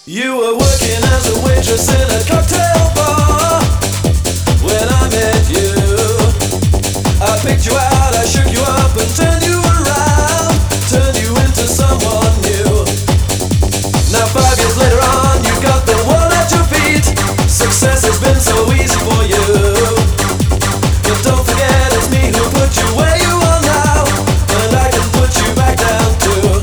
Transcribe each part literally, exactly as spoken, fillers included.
You were working as a waitress in a cocktail bar when I met you. I picked you out, I shook you up and turned you around, turned you into someone new. Now five years later on, you got the world at your feet. Success has been so easy for you. But don't forget it's me who put you where you are now, and I can put you back down too.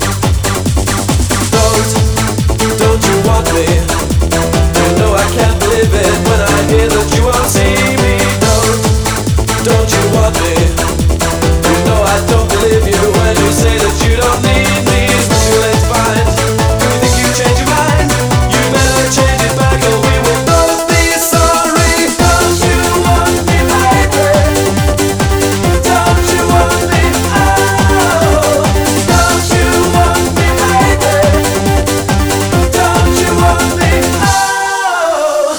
Don't, don't you want me? You know I can't believe it when I hear that you won't see me. Don't, don't you want me? You know I don't believe you when you say that you don't need me. It's too late to find. You think you change your mind? You better change it back or we will both be sorry. Don't you want me, baby? Don't you want me? Oh, don't you want me, baby? Don't you want me? Oh.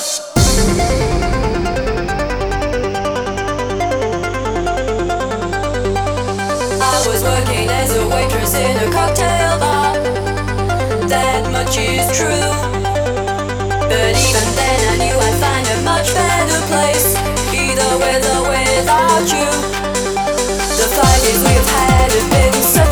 I was working as a waitress in a cocktail bar. That much is true. But even then I knew I'd find a much better place, either with or without you. The five years we've had have been so